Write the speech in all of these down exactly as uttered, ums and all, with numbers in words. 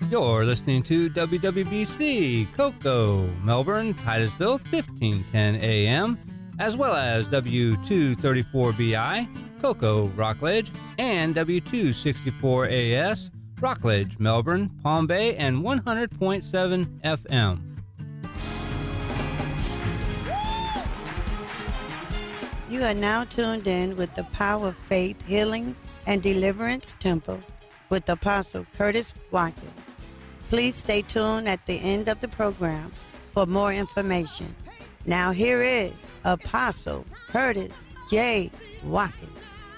You're listening to W W B C, Cocoa, Melbourne, Titusville, fifteen ten A M, as well as W two thirty-four B I, Cocoa, Rockledge, and W two sixty-four A S, Rockledge, Melbourne, Palm Bay, and one hundred point seven F M. You are now tuned in with the Power of Faith Healing and Deliverance Temple with Apostle Curtis Watkins. Please stay tuned at the end of the program for more information. Now here is Apostle Curtis J. Watkins.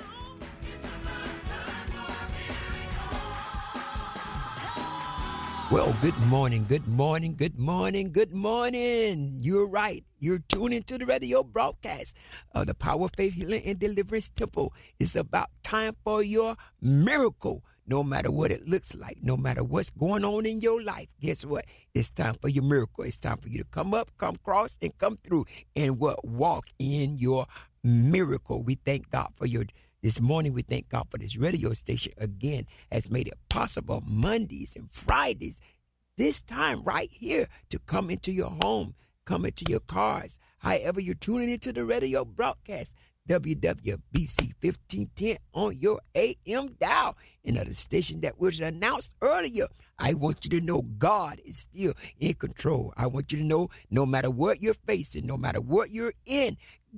Well, good morning, good morning, good morning, good morning. You're right. You're tuning to the radio broadcast of the Power of Faith Healing and Deliverance Temple. It's about time for your miracle. No matter what it looks like, no matter what's going on in your life, guess what? It's time for your miracle. It's time for you to come up, come across, and come through and what? Walk in your miracle. We thank God for your, this morning, we thank God for this radio station again has made it possible Mondays and Fridays, this time right here, to come into your home, come into your cars, however you're tuning into the radio broadcast. W W B C fifteen ten on your A M dial. Another station that was announced earlier. I want you to know God is still in control. I want you to know no matter what you're facing, no matter what you're in,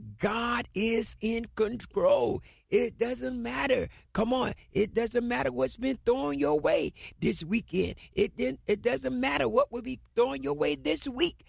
God is in control. It doesn't matter. Come on. It doesn't matter what's been thrown your way this weekend. It didn't, it doesn't matter what will be thrown your way this week.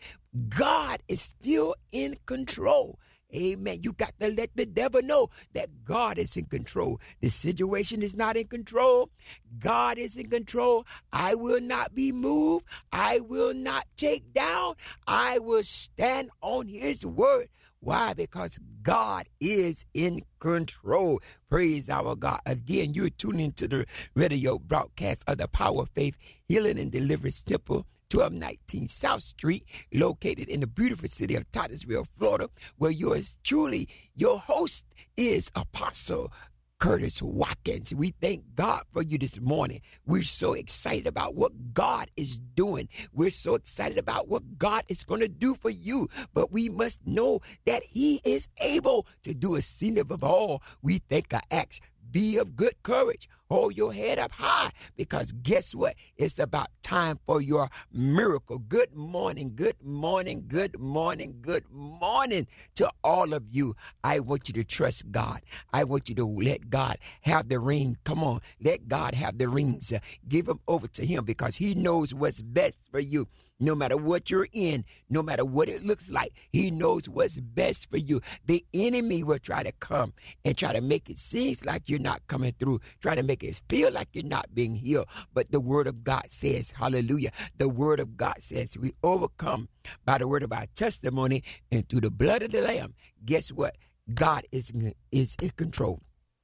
God is still in control. Amen. You got to let the devil know that God is in control. The situation is not in control. God is in control. I will not be moved. I will not take down. I will stand on his word. Why? Because God is in control. Praise our God. Again, you're tuning into the radio broadcast of the Power of Faith Healing and Deliverance Temple, twelve nineteen South Street, located in the beautiful city of Titusville, Florida, where yours truly, your host is Apostle Curtis Watkins. We thank God for you this morning. We're so excited about what God is doing. We're so excited about what God is going to do for you. But we must know that he is able to do exceeding above all we think or act. Be of good courage. Hold your head up high, because guess what? It's about time for your miracle. Good morning, good morning, good morning, good morning to all of you. I want you to trust God. I want you to let God have the ring. Come on, let God have the rings. Uh, give them over to him, because he knows what's best for you. No matter what you're in, no matter what it looks like, he knows what's best for you. The enemy will try to come and try to make it seem like you're not coming through, try to make it feel like you're not being healed. But the word of God says, hallelujah, the word of God says we overcome by the word of our testimony and through the blood of the Lamb. Guess what? God is, is in control.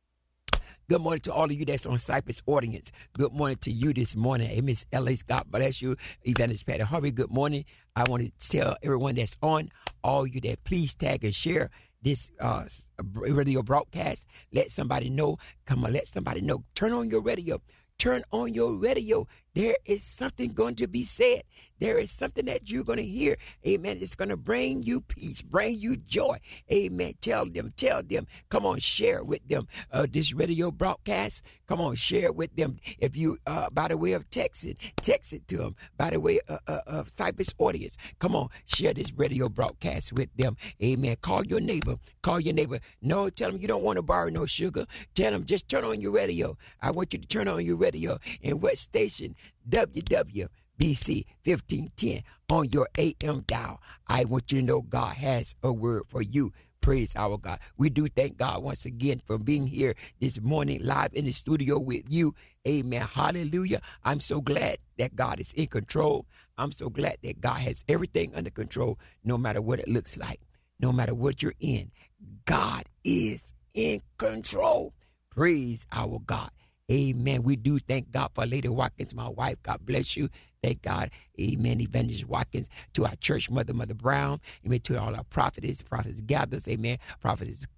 Good morning to all of you that's on Cypress audience. Good morning to you this morning. Hey, Miss Ellis, God bless you. Evangelist Patty Harvey, good morning. I want to tell everyone that's on, all you that please tag and share this uh, radio broadcast. Let somebody know. Come on, let somebody know. Turn on your radio. Turn on your radio. There is something going to be said. There is something that you're going to hear. Amen. It's going to bring you peace, bring you joy. Amen. Tell them, tell them. Come on, share with them uh, this radio broadcast. Come on, share with them. If you, uh, by the way of texting, text it to them. By the way uh, uh, of Cypress audience, come on, share this radio broadcast with them. Amen. Call your neighbor. Call your neighbor. No, tell them you don't want to borrow no sugar. Tell them just turn on your radio. I want you to turn on your radio. And what station? W W B C fifteen ten on your A M dial. I want you to know God has a word for you. Praise our God. We do thank God once again for being here this morning live in the studio with you. Amen. Hallelujah. I'm so glad that God is in control. I'm so glad that God has everything under control, no matter what it looks like, no matter what you're in. God is in control. Praise our God. Amen. We do thank God for Lady Watkins, my wife. God bless you. Thank God. Amen. Evangelist Watkins, to our church mother, Mother Brown. Amen. To all our prophets, prophets gathers. Amen. Prophets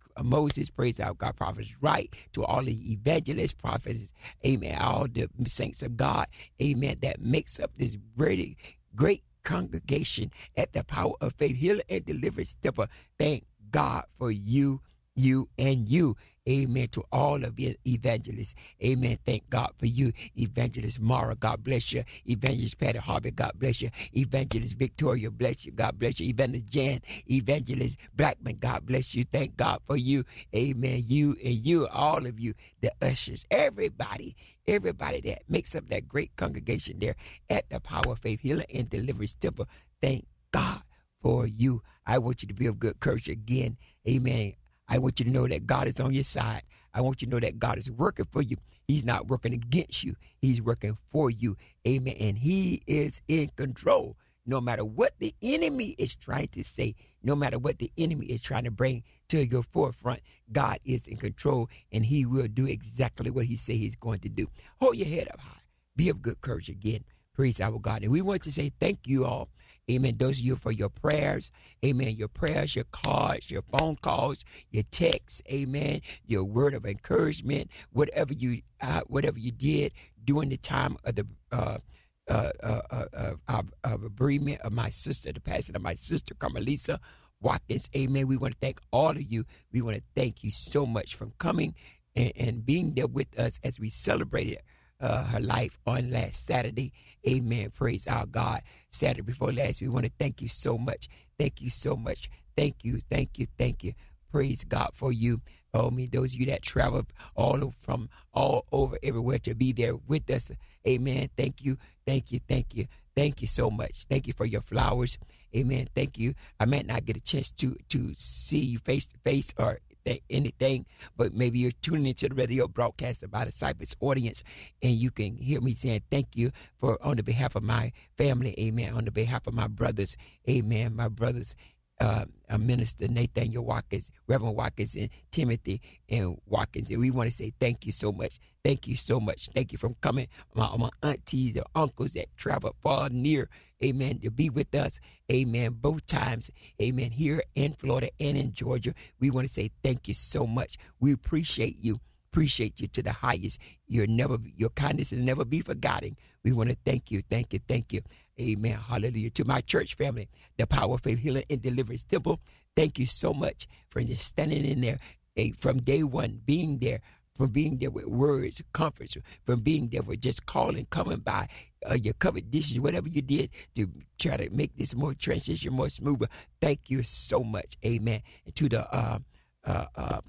Moses, praise our God, prophets, right, to all the evangelists, prophets, amen, all the saints of God, amen, that makes up this great, great congregation at the Power of Faith Healing and Deliverance Temple. Thank God for you, you, and you. Amen to all of you evangelists. Amen. Thank God for you, Evangelist Mara. God bless you. Evangelist Patty Harvey. God bless you. Evangelist Victoria. Bless you. God bless you. Evangelist Jan. Evangelist Blackman. God bless you. Thank God for you. Amen. You and you, all of you, the ushers, everybody, everybody that makes up that great congregation there at the Power of Faith Healing and Deliverance Temple. Thank God for you. I want you to be of good courage again. Amen. I want you to know that God is on your side. I want you to know that God is working for you. He's not working against you. He's working for you. Amen. And he is in control. No matter what the enemy is trying to say, no matter what the enemy is trying to bring to your forefront, God is in control, and he will do exactly what he said he's going to do. Hold your head up high. Be of good courage again. Praise our God. And we want to say thank you all. Amen. Those of you for your prayers. Amen. Your prayers, your cards, your phone calls, your texts. Amen. Your word of encouragement. Whatever you, uh, whatever you did during the time of the uh, uh, uh, uh, uh, of, of bereavement of my sister, the passing of my sister, Carmelisa Watkins. Amen. We want to thank all of you. We want to thank you so much for coming and, and being there with us as we celebrated uh, her life on last Saturday. Amen. Praise our God. Saturday before last, we want to thank you so much. Thank you so much. Thank you. Thank you. Thank you. Praise God for you. Oh, I mean, those of you that travel all over, from all over everywhere to be there with us. Amen. Thank you. Thank you. Thank you. Thank you so much. Thank you for your flowers. Amen. Thank you. I might not get a chance to, to see you face to face or anything, but maybe you're tuning into the radio broadcast about a Cypress audience, and you can hear me saying thank you for on the behalf of my family, amen, on the behalf of my brothers, amen, my brothers, uh, uh, Minister Nathaniel Watkins, Reverend Watkins, and Timothy and Watkins, and we want to say thank you so much. Thank you so much. Thank you for coming, my, my aunties or uncles that travel far near, amen, to be with us, amen, both times, amen, here in Florida and in Georgia. We want to say thank you so much. We appreciate you, appreciate you to the highest. You're never, your kindness will never be forgotten. We want to thank you, thank you, thank you, amen, hallelujah. To my church family, the Power of Faith Healing and Deliverance Temple, thank you so much for just standing in there, eh, from day one, being there, from being there with words, comforts, from being there with just calling, coming by, uh, your covered dishes, whatever you did to try to make this more transition, more smoother. Thank you so much. Amen. And to the, uh, uh, uh,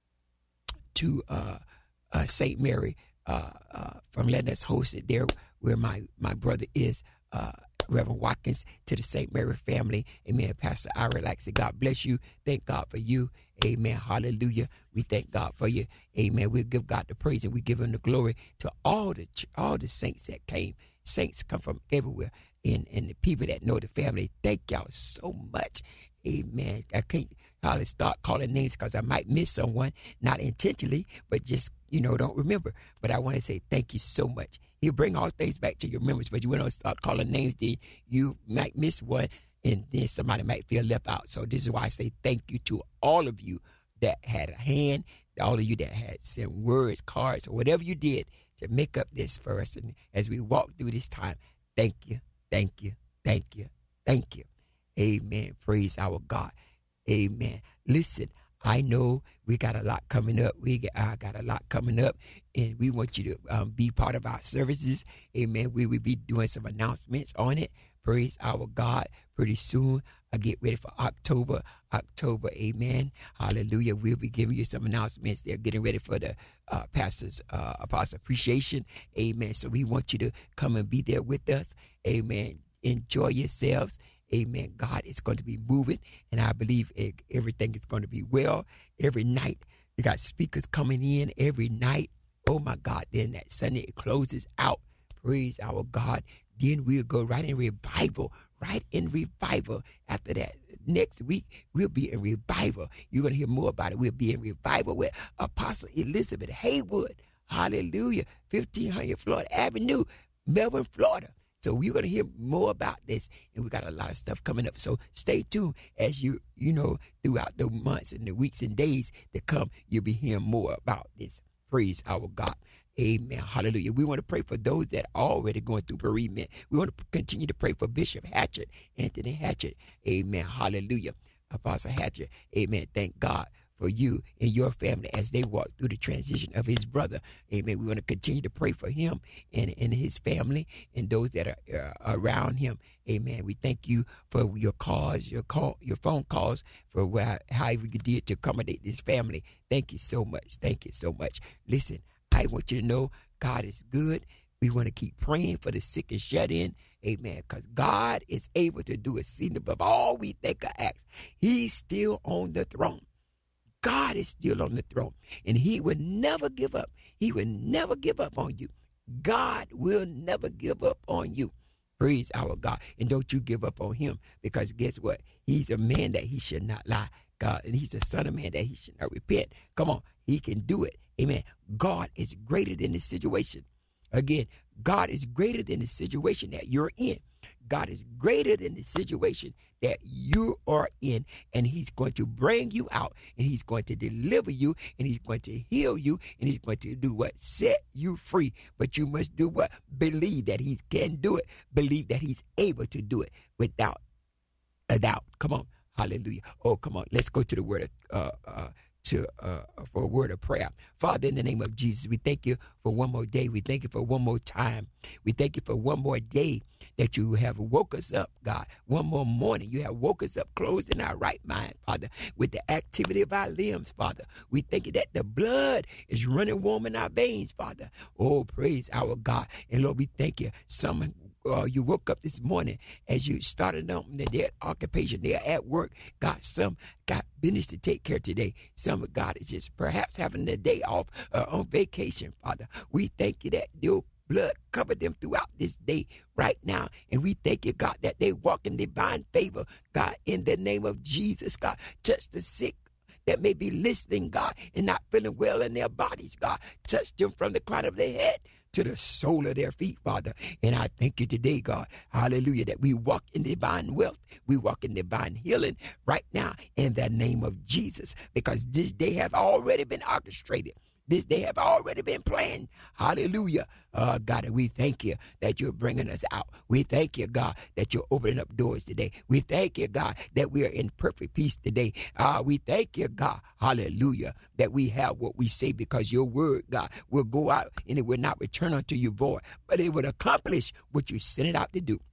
to uh, uh, Saint Mary uh, uh, from letting us host it there where my, my brother is, uh, Reverend Watkins, to the Saint Mary family. Amen. Pastor Ira Laxey, God bless you. Thank God for you. Amen. Hallelujah. We thank God for you. Amen. We give God the praise and we give him the glory to all the all the saints that came. Saints come from everywhere. And, and the people that know the family, thank y'all so much. Amen. I can't hardly start calling names because I might miss someone, not intentionally, but just, you know, don't remember. But I want to say thank you so much. He'll bring all things back to your memories, but you want to start calling names, then you might miss one, and then somebody might feel left out. So this is why I say thank you to all of you that had a hand, all of you that had sent words, cards, or whatever you did to make up this for us. And as we walk through this time, thank you, thank you, thank you, thank you. Amen. Praise our God. Amen. Listen, I know we got a lot coming up. We got, I got a lot coming up, and we want you to um, be part of our services. Amen. We will be doing some announcements on it. Praise our God. Pretty soon, I get ready for October. October, amen. Hallelujah. We'll be giving you some announcements. They're getting ready for the uh, pastor's uh, apostle appreciation. Amen. So we want you to come and be there with us. Amen. Enjoy yourselves. Amen. God is going to be moving, and I believe everything is going to be well. Every night, you got speakers coming in every night. Oh, my God. Then that Sunday, it closes out. Praise our God. Then we'll go right in revival, right in revival. After that, next week, we'll be in revival. You're going to hear more about it. We'll be in revival with Apostle Elizabeth Haywood. Hallelujah. fifteen hundred Florida Avenue, Melbourne, Florida. So we're going to hear more about this, and we got a lot of stuff coming up. So stay tuned as you, you know, throughout the months and the weeks and days to come, you'll be hearing more about this. Praise our God. Amen. Hallelujah. We want to pray for those that are already going through bereavement. We want to continue to pray for Bishop Hatchett, Anthony Hatchett. Amen. Hallelujah. Apostle Hatchett. Amen. Thank God for you and your family as they walk through the transition of his brother. Amen. We want to continue to pray for him and, and his family and those that are uh, around him. Amen. We thank you for your calls, your call, your phone calls, for where, however you did to accommodate this family. Thank you so much. Thank you so much. Listen, I want you to know God is good. We want to keep praying for the sick and shut in. Amen. Because God is able to do exceeding above all we think or ask. He's still on the throne. God is still on the throne. And he will never give up. He will never give up on you. God will never give up on you. Praise our God. And don't you give up on him. Because guess what? He's a man that he should not lie. God, and he's a son of man that he should not repent. Come on. He can do it. Amen. God is greater than the situation. Again, God is greater than the situation that you're in. God is greater than the situation that you are in, and he's going to bring you out, and he's going to deliver you, and he's going to heal you, and he's going to do what? Set you free. But you must do what? Believe that he can do it. Believe that he's able to do it without a doubt. Come on. Hallelujah. Oh, come on. Let's go to the word of uh, uh, to uh, for a word of prayer. Father, in the name of Jesus, we thank you for one more day. We thank you for one more time. We thank you for one more day that you have woke us up, God. One more morning, you have woke us up, closed in our right mind, Father, with the activity of our limbs, Father. We thank you that the blood is running warm in our veins, Father. Oh, praise our God. And Lord, we thank you. Some Uh, you woke up this morning as you started on their occupation. They're at work. God, some got business to take care of today. Some of God is just perhaps having the day off uh, on vacation, Father. We thank you that your blood covered them throughout this day right now. And we thank you, God, that they walk in divine favor, God, in the name of Jesus, God. Touch the sick that may be listening, God, and not feeling well in their bodies, God. Touch them from the crown of their head to the sole of their feet, Father. And I thank you today, God, hallelujah, that we walk in divine wealth. We walk in divine healing right now in the name of Jesus, because this day have already been orchestrated. This day have already been planned. Hallelujah. Uh, God, and we thank you that you're bringing us out. We thank you, God, that you're opening up doors today. We thank you, God, that we are in perfect peace today. Uh, we thank you, God, hallelujah, that we have what we say, because your word, God, will go out and it will not return unto you void, but it will accomplish what you sent it out to do.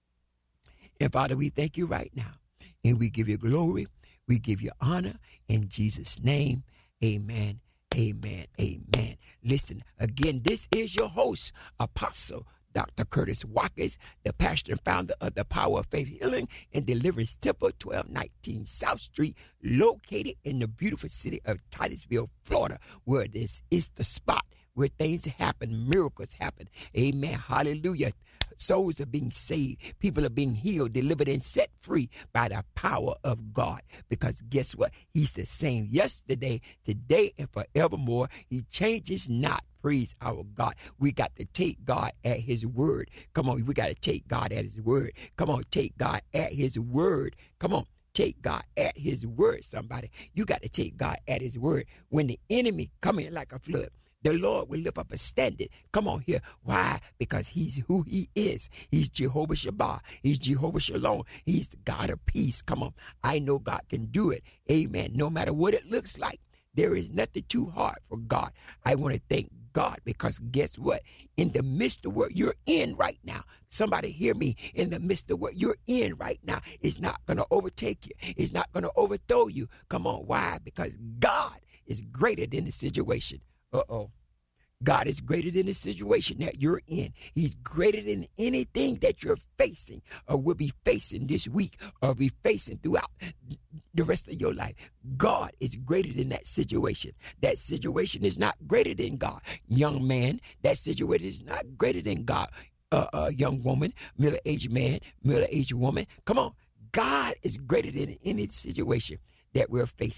And Father, we thank you right now, and we give you glory. We give you honor in Jesus' name. Amen. Amen. Amen. Listen, again, this is your host, Apostle Doctor Curtis Watkins, the pastor and founder of the Power of Faith Healing and Deliverance Temple, twelve nineteen South Street, located in the beautiful city of Titusville, Florida, where this is the spot where things happen, miracles happen. Amen. Hallelujah. Souls are being saved. People are being healed, delivered, and set free by the power of God. Because guess what? He's the same yesterday, today, and forevermore. He changes not. Praise our God. We got to take God at his word. Come on, we got to take God at his word. Come on, take God at his word. Come on. Take God at his word, somebody. You got to take God at his word. When the enemy come in like a flood, the Lord will lift up a standard. Come on here. Why? Because he's who he is. He's Jehovah Shabbat. He's Jehovah Shalom. He's the God of peace. Come on. I know God can do it. Amen. No matter what it looks like, there is nothing too hard for God. I want to thank God, because guess what? In the midst of what you're in right now, somebody hear me, in the midst of what you're in right now, it's not going to overtake you. It's not going to overthrow you. Come on. Why? Because God is greater than the situation. Uh-oh. God is greater than the situation that you're in. He's greater than anything that you're facing or will be facing this week or be facing throughout the rest of your life. God is greater than that situation. That situation is not greater than God. Young man, that situation is not greater than God. Uh, uh, young woman, middle-aged man, middle-aged woman. Come on. God is greater than any situation that we're facing.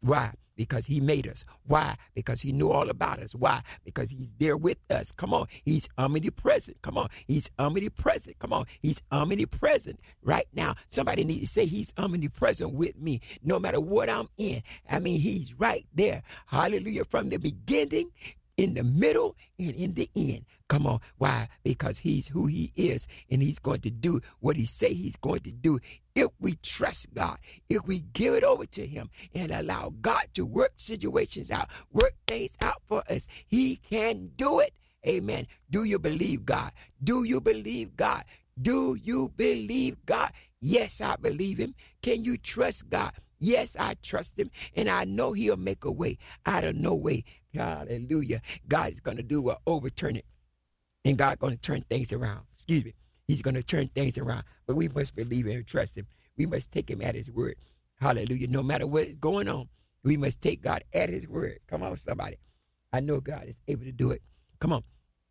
Why? Because he made us. Why? Because he knew all about us. Why? Because he's there with us. Come on. He's omnipresent. Come on. He's omnipresent. Come on. He's omnipresent right now. Somebody needs to say he's omnipresent with me no matter what I'm in. I mean, he's right there. Hallelujah. From the beginning, in the middle, and in the end. Come on. Why? Because he's who he is, and he's going to do what he say he's going to do. If we trust God, if we give it over to him and allow God to work situations out, work things out for us, he can do it. Amen. Do you believe God? Do you believe God? Do you believe God? Yes, I believe him. Can you trust God? Yes, I trust him, and I know he'll make a way out of no way. Hallelujah. God is going to do what? Overturn it. And God's going to turn things around. Excuse me. He's going to turn things around. But we must believe and trust him. We must take him at his word. Hallelujah. No matter what is going on, we must take God at his word. Come on, somebody. I know God is able to do it. Come on.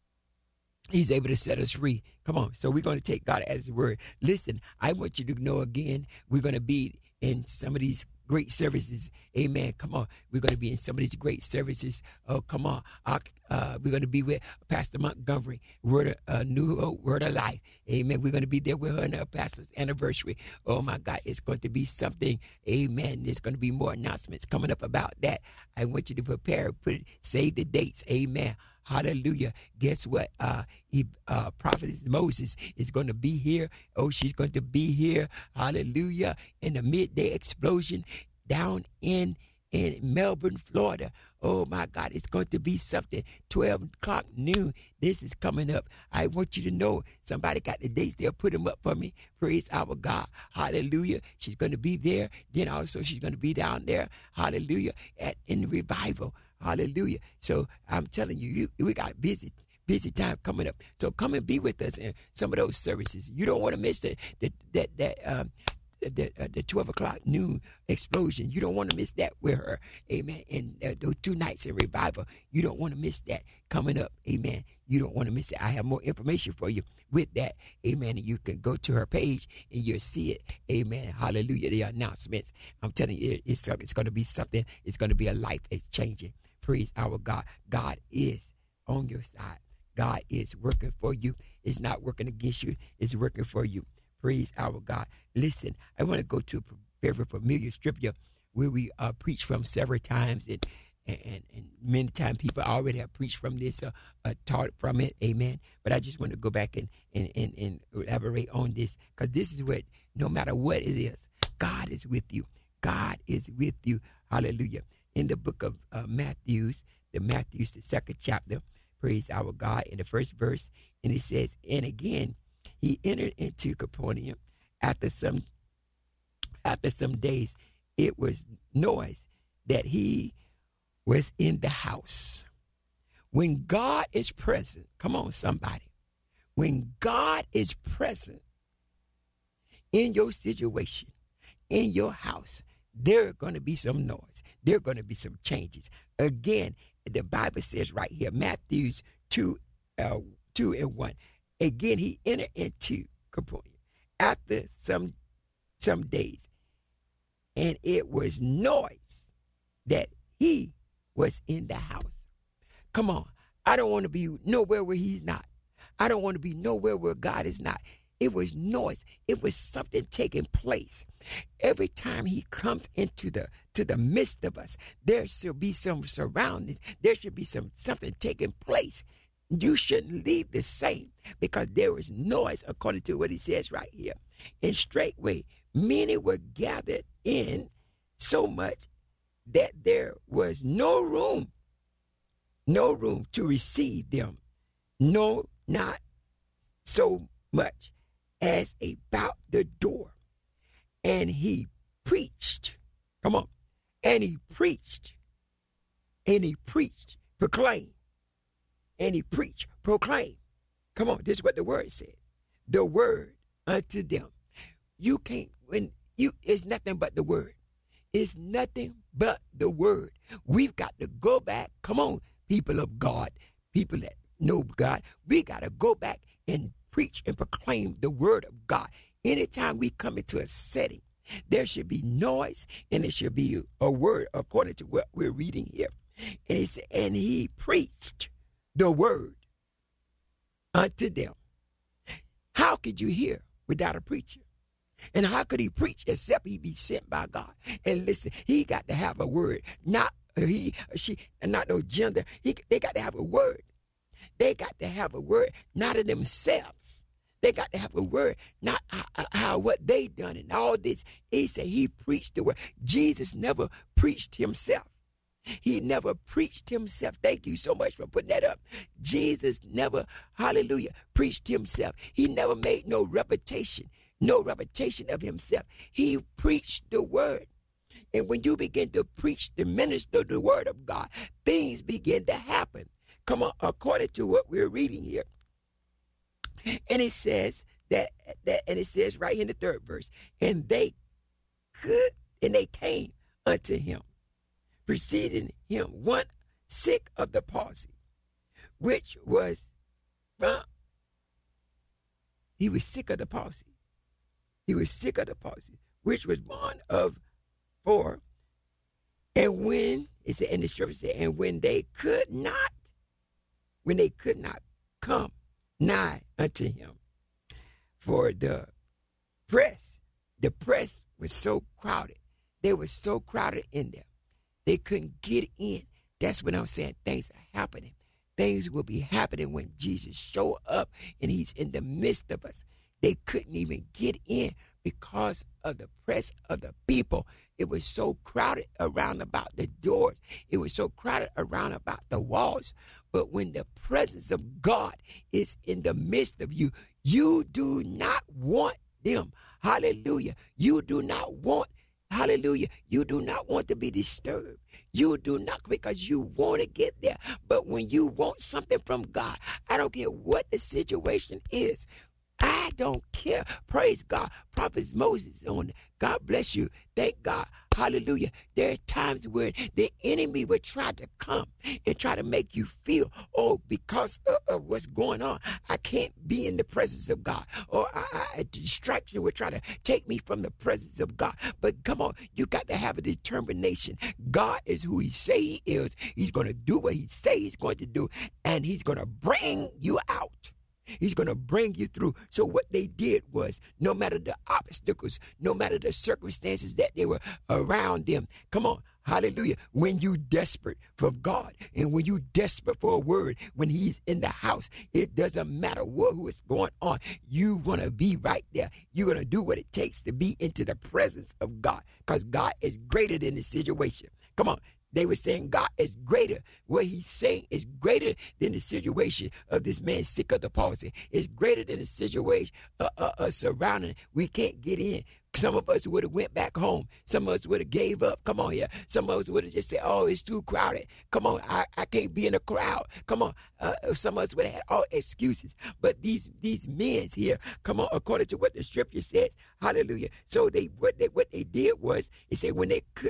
He's able to set us free. Come on. So we're going to take God at his word. Listen, I want you to know again, we're going to be in some of these great services. Amen. Come on. We're going to be in some of these great services. Oh, come on. Uh, uh, we're going to be with Pastor Montgomery, Word of, uh, New Hope, Word of Life. Amen. We're going to be there with her on her pastor's anniversary. Oh, my God. It's going to be something. Amen. There's going to be more announcements coming up about that. I want you to prepare. Put it, save the dates. Amen. Hallelujah. Guess what? Uh, he, uh, Prophetess Moses is going to be here. Oh, she's going to be here. Hallelujah. In the midday explosion down in, in Melbourne, Florida. Oh, my God. It's going to be something. twelve o'clock noon. This is coming up. I want you to know somebody got the dates. They'll put them up for me. Praise our God. Hallelujah. She's going to be there. Then also she's going to be down there. Hallelujah. At in the revival. Hallelujah. So I'm telling you, you, we got busy, busy time coming up. So come and be with us in some of those services. You don't want to miss the, the, that, that, um, the, uh, the twelve o'clock noon explosion. You don't want to miss that with her. Amen. And uh, those two nights in revival, you don't want to miss that coming up. Amen. You don't want to miss it. I have more information for you with that. Amen. And you can go to her page and you'll see it. Amen. Hallelujah. The announcements. I'm telling you, it's, it's going to be something. It's going to be a life. It's changing. Praise our God. God is on your side. God is working for you. It's not working against you. It's working for you. Praise our God. Listen, I want to go to a very familiar scripture where we uh, preached from several times, and, and, and many times people already have preached from this, uh, uh, taught from it. Amen. But I just want to go back and, and, and, and elaborate on this, because this is what, no matter what it is, God is with you. God is with you. Hallelujah. In the book of uh, Matthews, the Matthews, the second chapter, praise our God, in the first verse, and it says, and again, he entered into Capernaum. After some, after some days, it was noise that he was in the house. When God is present, come on, somebody. When God is present in your situation, in your house, there are going to be some noise. There are going to be some changes. Again, the Bible says right here, Matthew two, uh, two and one. Again, he entered into Capernaum after some some days, and it was noise that he was in the house. Come on, I don't want to be nowhere where he's not. I don't want to be nowhere where God is not. It was noise. It was something taking place. Every time he comes into the to the midst of us, there should be some surroundings. There should be some something taking place. You shouldn't leave the same, because there is noise, according to what he says right here. And straightway, many were gathered in, so much that there was no room, no room to receive them. No, not so much as about the door. And he preached. Come on. And he preached. And he preached. Proclaim. And he preached. Proclaim. Come on. This is what the word says. The word unto them. You can't, when you, it's nothing but the word. It's nothing but the word. We've got to go back. Come on, people of God. People that know God. We got to go back and preach and proclaim the word of God. Anytime we come into a setting, There should be noise, and there should be a word according to what we're reading here. And he said, and he preached the word unto them. How could you hear without a preacher? And how could he preach except he be sent by God? And listen, he got to have a word, not he, she, and not no gender. He, they got to have a word. They got to have a word, not of themselves. They got to have a word, not how, how what they done and all this. He said he preached the word. Jesus never preached himself. He never preached himself. Thank you so much for putting that up. Jesus never, hallelujah, preached himself. He never made no reputation, no reputation of himself. He preached the word. And when you begin to preach, to minister the word of God, things begin to happen. Come on, according to what we're reading here. And it says that, that and it says right in the third verse, and they could, and they came unto him, preceding him one sick of the palsy, which was, uh, he was sick of the palsy. He was sick of the palsy, which was born of four. And when, it said in the scripture, said, and when they could not, when they could not come nigh unto him, for the press, the press was so crowded. They were so crowded in there. They couldn't get in. That's what I'm saying. Things are happening. Things will be happening when Jesus show up and he's in the midst of us. They couldn't even get in because of the press of the people. It was so crowded around about the doors. It was so crowded around about the walls. But when the presence of God is in the midst of you, you do not want them. Hallelujah. You do not want, hallelujah, you do not want to be disturbed. You do not, because you want to get there. But when you want something from God, I don't care what the situation is. I don't care. Praise God. Prophet Moses on it. God bless you. Thank God. Hallelujah. There's times where the enemy would try to come and try to make you feel, oh, because of, of what's going on, I can't be in the presence of God. Or I, I, a distraction would try to take me from the presence of God. But come on, you got to have a determination. God is who he say he is. He's going to do what he say he's going to do. And he's going to bring you out. He's going to bring you through. So what they did was, no matter the obstacles, no matter the circumstances that they were around them, come on, hallelujah, when you desperate for God and when you desperate for a word, when he's in the house, it doesn't matter what who is going on. You want to be right there. You're going to do what it takes to be into the presence of God, because God is greater than the situation. Come on. They were saying God is greater. What he's saying is greater than the situation of this man sick of the palsy. It's greater than the situation uh, uh, uh, surrounding. We can't get in. Some of us would have went back home. Some of us would have gave up. Come on here. Some of us would have just said, oh, it's too crowded. Come on, I, I can't be in a crowd. Come on. Uh, some of us would have had all excuses. But these these men here, come on, according to what the scripture says, hallelujah. So they what they what they did was, it said when they could,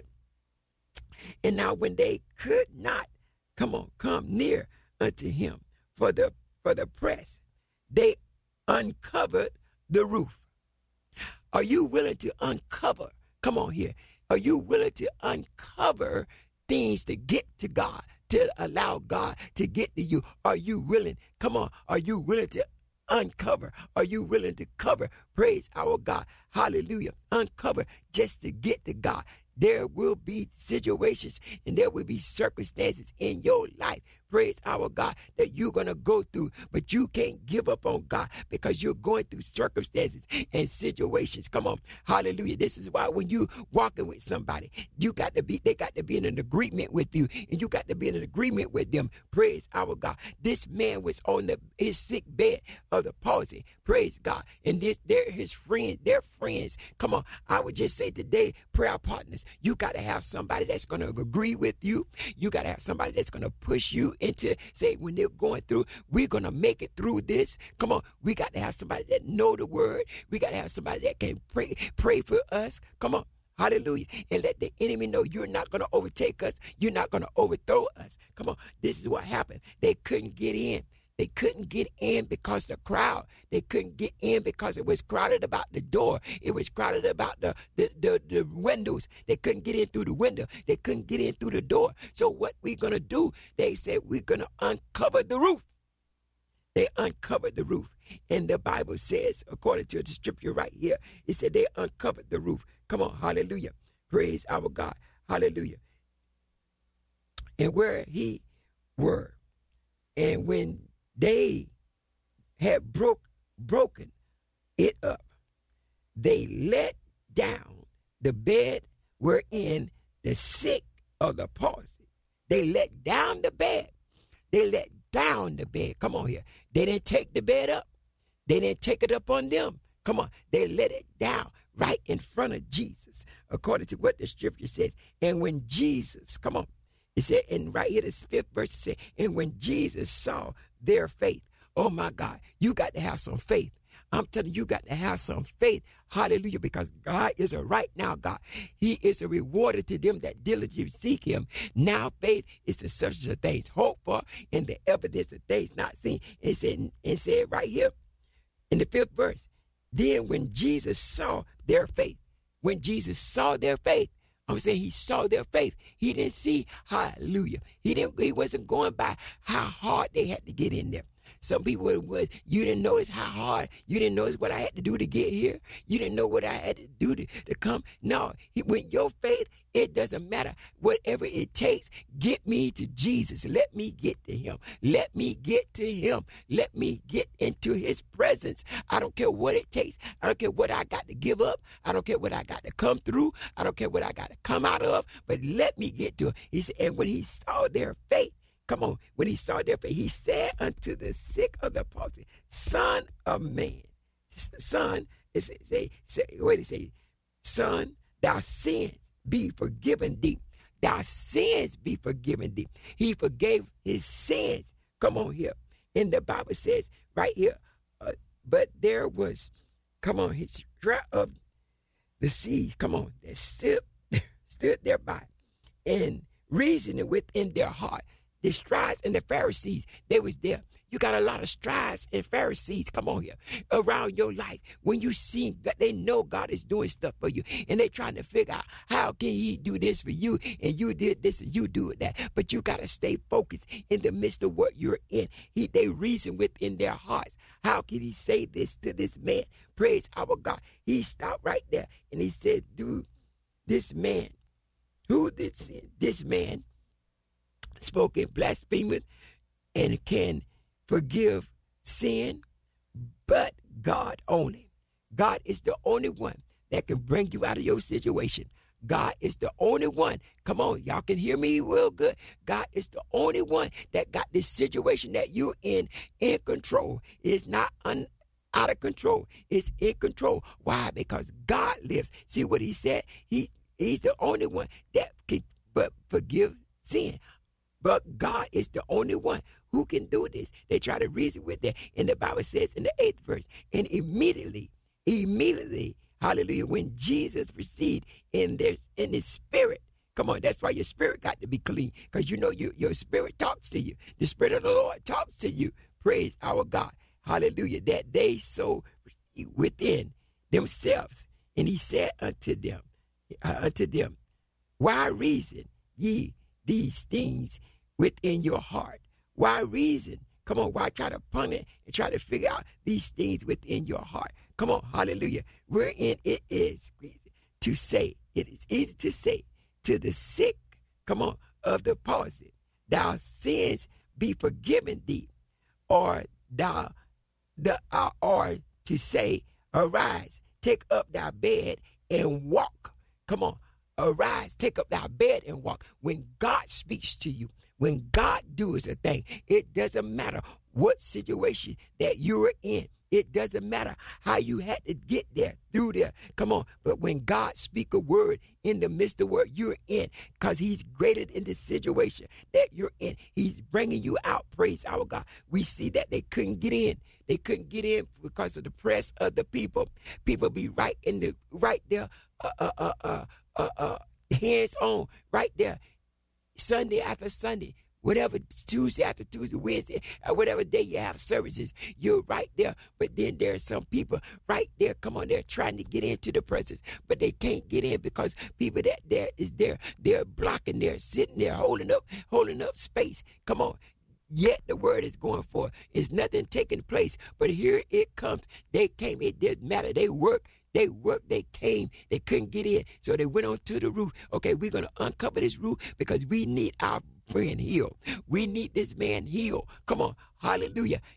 and now when they could not, come on, come near unto him for the for the press, they uncovered the roof. Are you willing to uncover? Come on here. Are you willing to uncover things to get to God, to allow God to get to you? Are you willing? Come on. Are you willing to uncover? Are you willing to cover? Praise our God. Hallelujah. Uncover just to get to God. There will be situations and there will be circumstances in your life, praise our God, that you're going to go through, but you can't give up on God because you're going through circumstances and situations. Come on. Hallelujah. This is why when you walking with somebody, you got to be, they got to be in an agreement with you, and you got to be in an agreement with them. Praise our God. This man was on the his sick bed of the palsy. Praise God. And this, they're his friends, they're friends. Come on. I would just say today, prayer partners, you got to have somebody that's going to agree with you. You got to have somebody that's going to push you into, say, when they're going through, we're going to make it through this. Come on. We got to have somebody that know the word. We got to have somebody that can pray, pray for us. Come on. Hallelujah. And let the enemy know you're not going to overtake us. You're not going to overthrow us. Come on. This is what happened. They couldn't get in. They couldn't get in because the crowd. They couldn't get in because it was crowded about the door. It was crowded about the, the, the, the windows. They couldn't get in through the window. They couldn't get in through the door. So what we going to do? They said we're going to uncover the roof. They uncovered the roof. And the Bible says, according to the scripture right here, it said they uncovered the roof. Come on, hallelujah. Praise our God. Hallelujah. And where he were. And when they had broke broken it up, they let down the bed wherein the sick of the palsy. They let down the bed. They let down the bed. Come on here. They didn't take the bed up. They didn't take it up on them. Come on. They let it down right in front of Jesus, according to what the scripture says. And when Jesus, come on, it said, and right here, this fifth verse said, and when Jesus saw their faith, oh my God, you got to have some faith. I'm telling you, you got to have some faith. Hallelujah. Because God is a right now God. He is a rewarder to them that diligently seek him. Now faith is the substance of things hoped for and the evidence of things not seen. It said, it said right here in the fifth verse, then when Jesus saw their faith, when Jesus saw their faith, I'm saying he saw their faith. He didn't see, hallelujah. He didn't. He wasn't going by how hard they had to get in there. Some people was, you didn't notice how hard, you didn't notice what I had to do to get here. You didn't know what I had to do to, to come. No, he, when your faith, it doesn't matter. Whatever it takes, get me to Jesus. Let me get to him. Let me get to him. Let me get into his presence. I don't care what it takes. I don't care what I got to give up. I don't care what I got to come through. I don't care what I got to come out of, but let me get to him. He said, and when he saw their faith, come on, when he saw their faith, he said unto the sick of the palsy, Son of man, son, say, say, say, wait a say, son, thy sins be forgiven thee. Thy sins be forgiven thee. He forgave his sins. Come on here. And the Bible says right here, uh, but there was, come on, his drought of the sea, come on, that stood, stood thereby and reasoning within their heart. The scribes and the Pharisees, they was there. You got a lot of scribes and Pharisees, come on here, around your life. When you see that they know God is doing stuff for you, and they trying to figure out how can he do this for you, and you did this and you do that. But you got to stay focused in the midst of what you're in. He, they reason within their hearts. How can he say this to this man? Praise our God. He stopped right there, and he said, dude, this man, who did sin? This man spoken blasphemous and can forgive sin, but God only. God is the only one that can bring you out of your situation. God is the only one. Come on, y'all can hear me real good. God is the only one that got this situation that you're in in control. It's not un, out of control. It's in control. Why? Because God lives. See what he said? He He's the only one that can but forgive sin. But God is the only one who can do this. They try to reason with that. And the Bible says in the eighth verse, and immediately, immediately, hallelujah, when Jesus received in their in his spirit. Come on, that's why your spirit got to be clean. Because you know you, your spirit talks to you. The Spirit of the Lord talks to you. Praise our God. Hallelujah. That they so within themselves. And he said unto them, uh, unto them, why reason ye these things within your heart? Why reason? Come on, why try to punish and try to figure out these things within your heart? Come on, hallelujah. Wherein it is easy to say, it is easy to say to the sick, come on, of the palsy, thy sins be forgiven thee, or thou, the, uh, or to say, arise, take up thy bed and walk. Come on. Arise, take up thy bed and walk. When God speaks to you, when God does a thing, it doesn't matter what situation that you're in. It doesn't matter how you had to get there, through there. Come on. But when God speaks a word in the midst of what you're in, because he's greater in the situation that you're in, he's bringing you out. Praise our God. We see that they couldn't get in. They couldn't get in because of the press of the people. People be right in the, right there, uh, uh, uh, uh, Uh, uh, hands on right there, Sunday after Sunday, whatever Tuesday after Tuesday, Wednesday, or whatever day you have services, you're right there. But then there are some people right there, come on, they're trying to get into the presence, but they can't get in because people that there is there, they're blocking, they're sitting there holding up, holding up space. Come on. Yet the word is going forth. It's nothing taking place. But here it comes. They came. It didn't matter. They worked. They worked. They came. They couldn't get in. So they went on to the roof. Okay, we're going to uncover this roof because we need our friend healed. We need this man healed. Come on. Hallelujah.